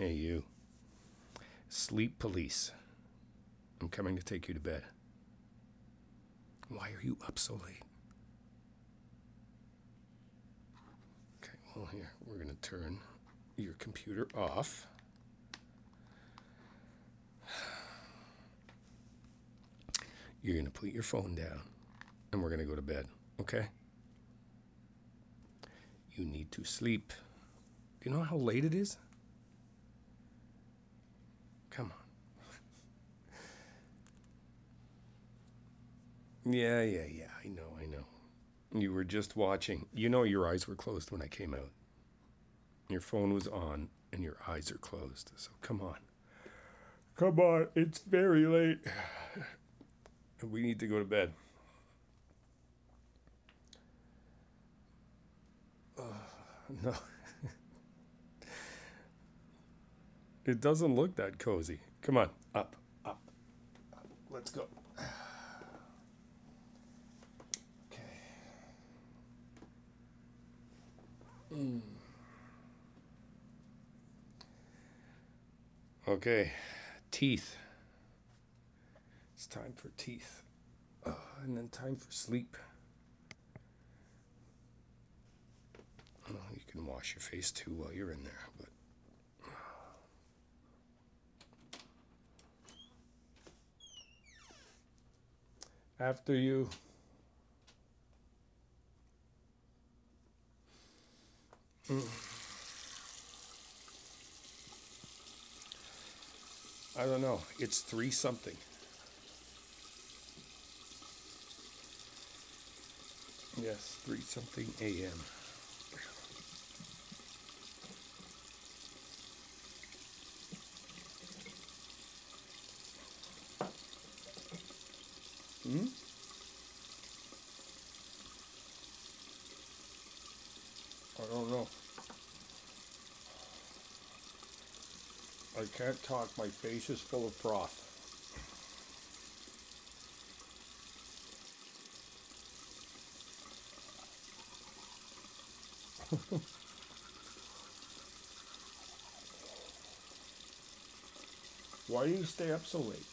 Hey, you. Sleep police. I'm coming to take you to bed. Why are you up so late? Okay, well, here, we're going to turn your computer off. You're going to put your phone down, and we're going to go to bed, okay? You need to sleep. Do you know how late it is? Come on. Yeah. I know. You were just watching. You know your eyes were closed when I came out. Your phone was on, and your eyes are closed. So come on. Come on. It's very late. We need to go to bed. No. It doesn't look that cozy. Come on. Up. Let's go. Okay. Teeth. It's time for teeth. And then time for sleep. Well, you can wash your face too while you're in there, but after you. I don't know. It's 3 something. Yes, 3 something a.m. I don't know. I can't talk. My face is full of froth. Why do you stay up so late?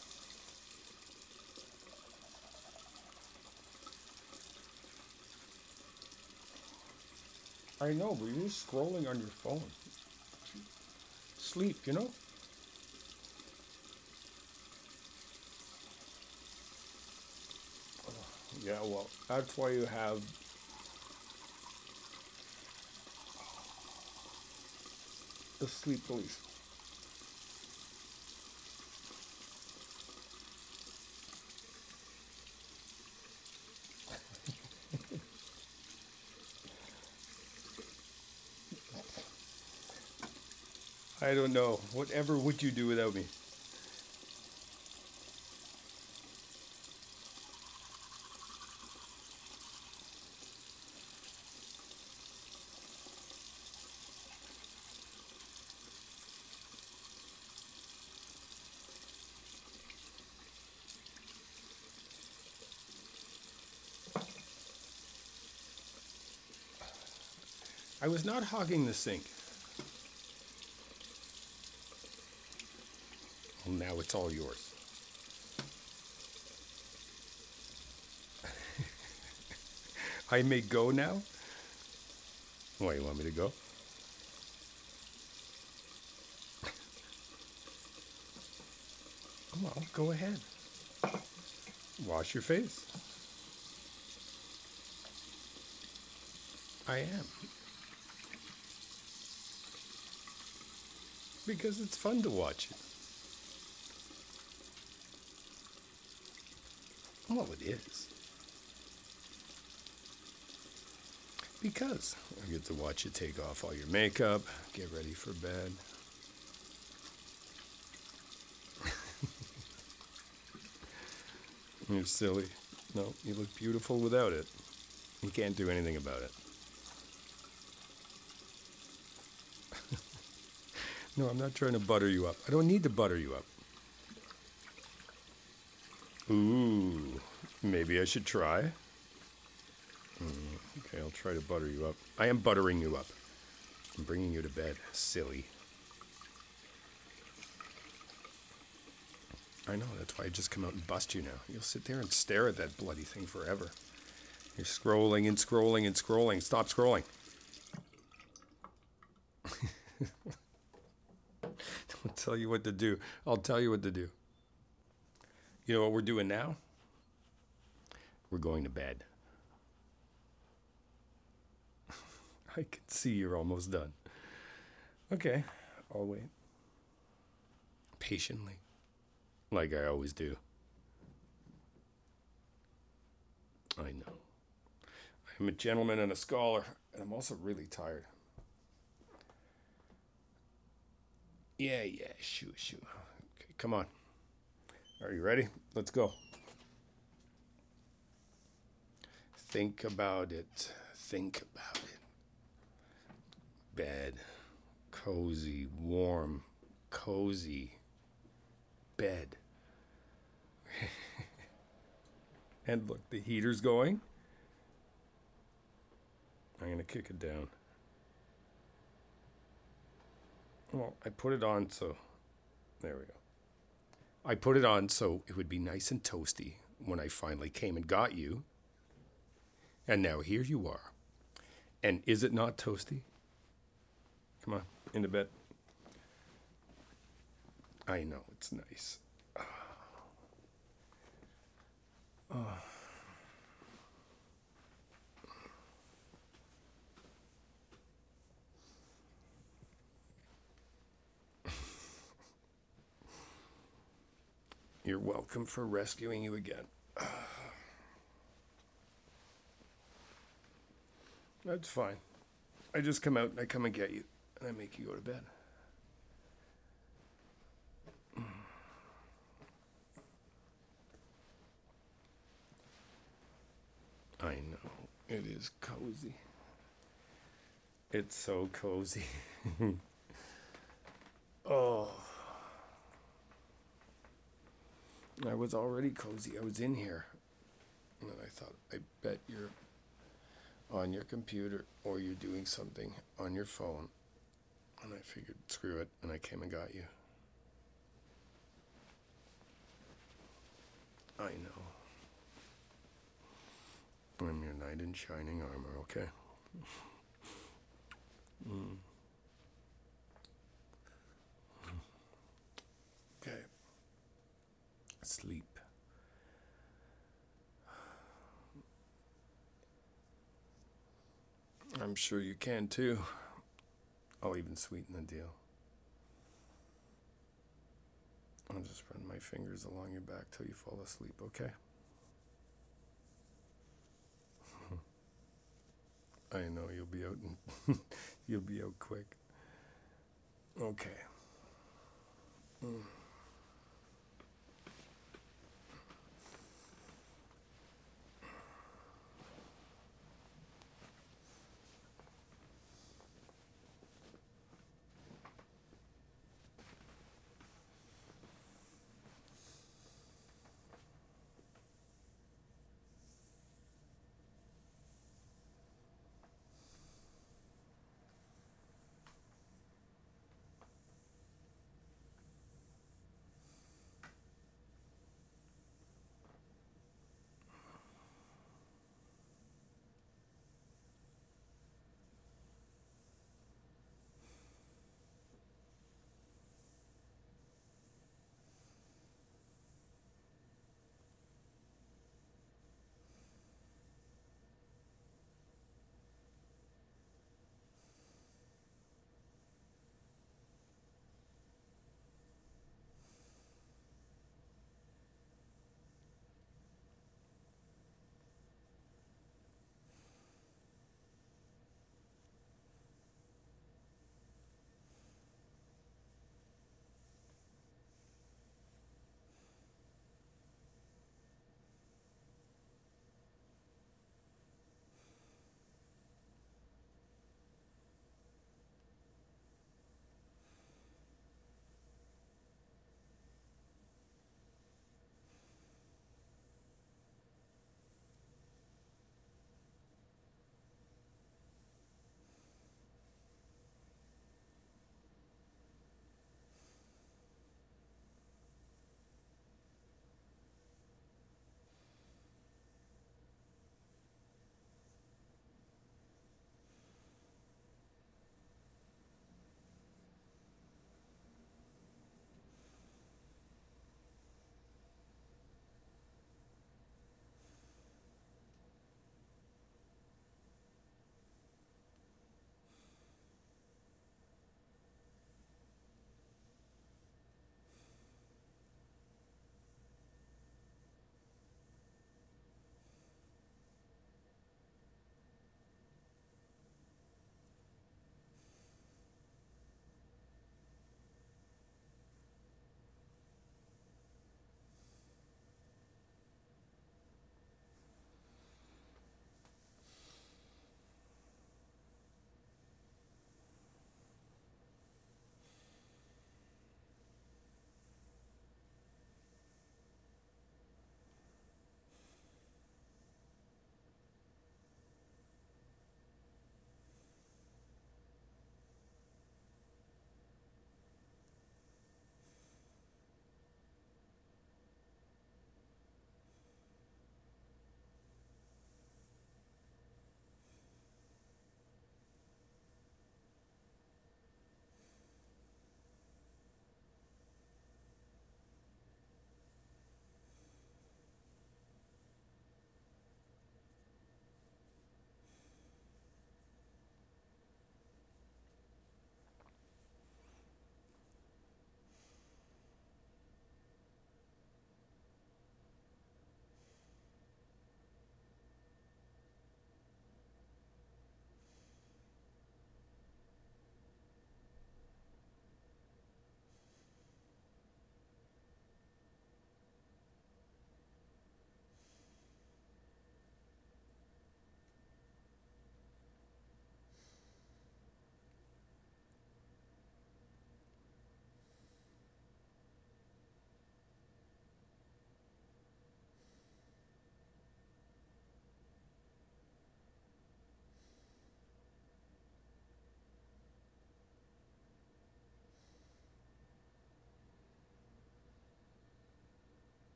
I know, but you're just scrolling on your phone. Sleep, you know? Yeah, well, that's why you have the sleep police. I don't know. Whatever would you do without me? I was not hogging the sink. Well, now it's all yours. I may go now? Why, you want me to go? Well, go ahead. Wash your face. I am. Because it's fun to watch it. Well, it is. Because I get to watch you take off all your makeup, get ready for bed. You're silly. No, you look beautiful without it. You can't do anything about it. No, I'm not trying to butter you up. I don't need to butter you up. Ooh, maybe I should try. Okay, I'll try to butter you up. I am buttering you up. I'm bringing you to bed, silly. I know, that's why I just come out and bust you now. You'll sit there and stare at that bloody thing forever. You're scrolling and scrolling and scrolling. Stop scrolling. I'll tell you what to do. I'll tell you what to do. You know what we're doing now? We're going to bed. I can see you're almost done. Okay, I'll wait. Patiently. Like I always do. I know. I'm a gentleman and a scholar, and I'm also really tired. Yeah, shoo. Okay, come on. Are you ready? Let's go. Think about it. Think about it. Bed. Cozy, warm, cozy. Bed. And look, the heater's going. I'm going to kick it down. Well, I put it on so... There we go. I put it on so it would be nice and toasty when I finally came and got you. And now here you are. And is it not toasty? Come on, into bed. I know, it's nice. Oh. You're welcome for rescuing you again. That's fine. I just come out and I come and get you. And I make you go to bed. I know. It is cozy. It's so cozy. Oh. I was already cozy. I was in here. And I thought, I bet you're on your computer or you're doing something on your phone. And I figured, screw it. And I came and got you. I know. I'm your knight in shining armor, okay? Okay. Sleep. I'm sure you can too. I'll even sweeten the deal. I'll just run my fingers along your back till you fall asleep, okay? I know you'll be out and you'll be out quick. Okay.